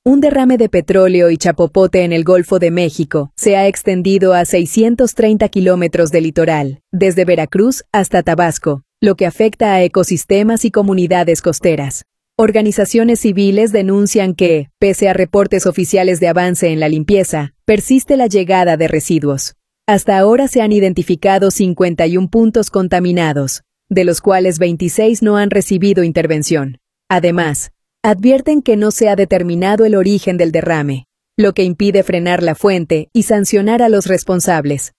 Un derrame de petróleo y chapopote en el Golfo de México se ha extendido a 630 kilómetros de litoral, desde Veracruz hasta Tabasco, lo que afecta a ecosistemas y comunidades costeras. Organizaciones civiles denuncian que, pese a reportes oficiales de avance en la limpieza, persiste la llegada de residuos. Hasta ahora se han identificado 51 puntos contaminados, de los cuales 26 no han recibido intervención. Además, advierten que no se ha determinado el origen del derrame, lo que impide frenar la fuente y sancionar a los responsables.